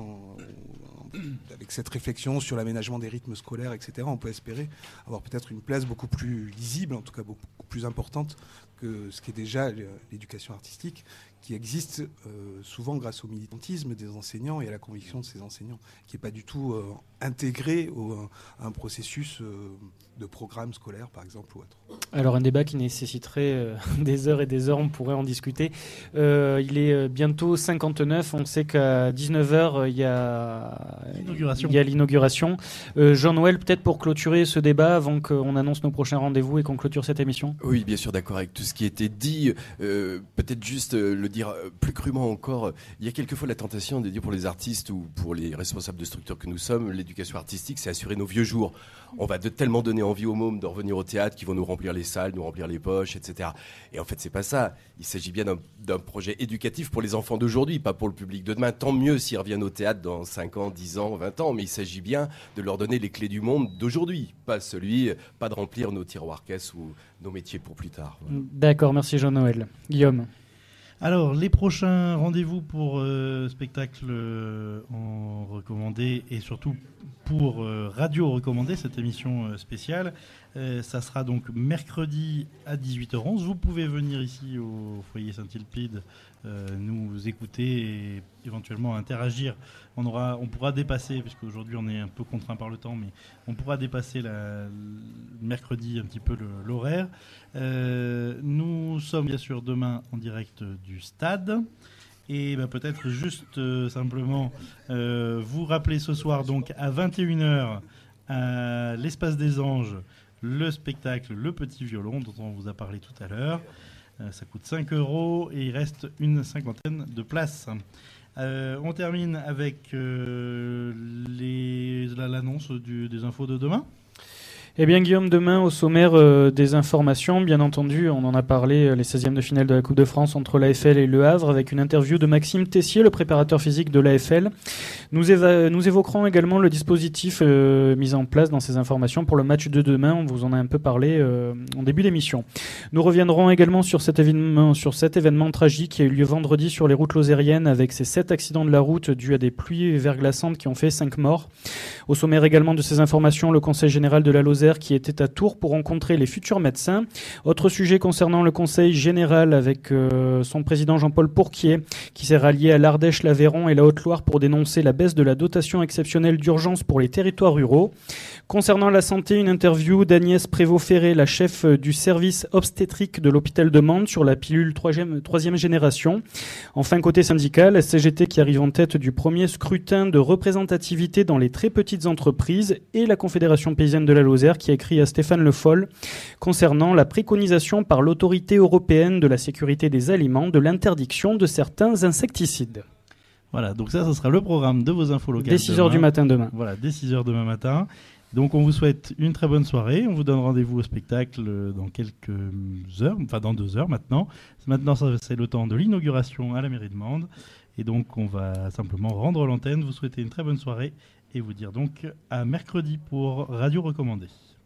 avec cette réflexion sur l'aménagement des rythmes scolaires, etc. On peut espérer avoir peut-être une place beaucoup plus lisible, en tout cas beaucoup plus importante que ce qui est déjà l'éducation artistique, qui existe souvent grâce au militantisme des enseignants et à la conviction de ces enseignants, qui n'est pas du tout intégré à un processus de programme scolaire, par exemple, ou autre.
Alors un débat qui nécessiterait des heures et des heures, on pourrait en discuter. Il est bientôt 59, on sait qu'à 19h, il y a l'inauguration. Jean-Noël, peut-être pour clôturer ce débat, avant qu'on annonce nos prochains rendez-vous et qu'on clôture cette émission.
Oui, bien sûr, d'accord avec tout ce qui a été dit. Peut-être juste le dire plus crûment encore, il y a quelquefois la tentation de dire pour les artistes ou pour les responsables de structures que nous sommes, l'éducation artistique, c'est assurer nos vieux jours. On va tellement donner envie aux mômes de revenir au théâtre qui vont nous remplir les salles, nous remplir les poches, etc. Et en fait, c'est pas ça. Il s'agit bien d'un projet éducatif pour les enfants d'aujourd'hui, pas pour le public de demain. Tant mieux s'ils reviennent au théâtre dans 5 ans, 10 ans, 20 ans, mais il s'agit bien de leur donner les clés du monde d'aujourd'hui, pas de remplir nos tiroirs caisses ou nos métiers pour plus tard. Voilà.
D'accord, merci Jean-Noël. Guillaume.
Alors, les prochains rendez-vous pour spectacle en recommandé et surtout pour Radio Recommandé, cette émission spéciale, ça sera donc mercredi à 18h11. Vous pouvez venir ici au foyer Saint-Ilpide, nous écouter et éventuellement interagir. On pourra dépasser, parce qu'aujourd'hui on est un peu contraint par le temps, mais on pourra dépasser mercredi un petit peu l'horaire. Nous sommes bien sûr demain en direct du stade. Et peut-être juste simplement vous rappeler ce soir donc à 21h à l'Espace des Anges, le spectacle Le Petit Violon dont on vous a parlé tout à l'heure. Ça coûte 5 € et il reste une 50aine de places. On termine avec l'annonce des infos de demain.
Eh bien Guillaume, demain au sommaire des informations, bien entendu, on en a parlé, les 16e de finale de la Coupe de France entre l'AFL et Le Havre, avec une interview de Maxime Tessier, le préparateur physique de l'AFL. Nous évoquerons également le dispositif mis en place dans ces informations pour le match de demain, on vous en a un peu parlé en début d'émission. Nous reviendrons également sur cet événement tragique qui a eu lieu vendredi sur les routes lozériennes avec ces 7 accidents de la route dus à des pluies verglaçantes qui ont fait 5 morts. Au sommaire également de ces informations, le Conseil général de la Lozère qui était à Tours pour rencontrer les futurs médecins. Autre sujet concernant le Conseil général avec son président Jean-Paul Pourquier qui s'est rallié à l'Ardèche, l'Aveyron et la Haute-Loire pour dénoncer la baisse de la dotation exceptionnelle d'urgence pour les territoires ruraux. Concernant la santé, une interview d'Agnès Prévost-Ferré, la chef du service obstétrique de l'hôpital de Mende sur la pilule 3e génération. Enfin, côté syndical, la CGT qui arrive en tête du premier scrutin de représentativité dans les très petites entreprises et la Confédération paysanne de la Lozère qui a écrit à Stéphane Le Foll concernant la préconisation par l'autorité européenne de la sécurité des aliments de l'interdiction de certains insecticides.
Voilà, donc ça sera le programme de vos infos locales.
Dès 6h du matin demain.
Voilà, dès 6h demain matin. Donc on vous souhaite une très bonne soirée. On vous donne rendez-vous au spectacle dans quelques heures, enfin dans 2 heures maintenant. Maintenant, c'est le temps de l'inauguration à la mairie de Mende. Et donc on va simplement rendre l'antenne, vous souhaiter une très bonne soirée et vous dire donc à mercredi pour Radio Recommandée.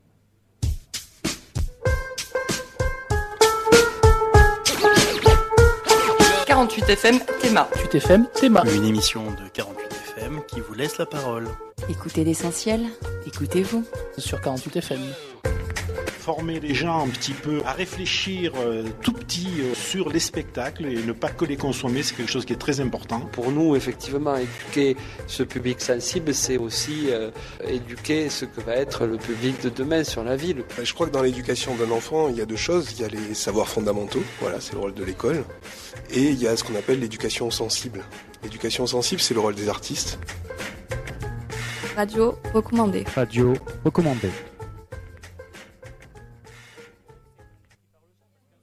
« 48 FM, Théma.
48 FM, Théma.
Une émission de 48 FM qui vous laisse la parole.
Écoutez l'essentiel, écoutez-vous.
Sur 48 FM.
Former les gens un petit peu à réfléchir tout petit sur les spectacles et ne pas que les consommer, c'est quelque chose qui est très important.
Pour nous, effectivement, éduquer ce public sensible, c'est aussi éduquer ce que va être le public de demain sur la ville.
Je crois que dans l'éducation d'un enfant, il y a 2 choses. Il y a les savoirs fondamentaux, voilà, c'est le rôle de l'école. Et il y a ce qu'on appelle l'éducation sensible. L'éducation sensible, c'est le rôle des artistes.
Radio recommandée.
Radio recommandée.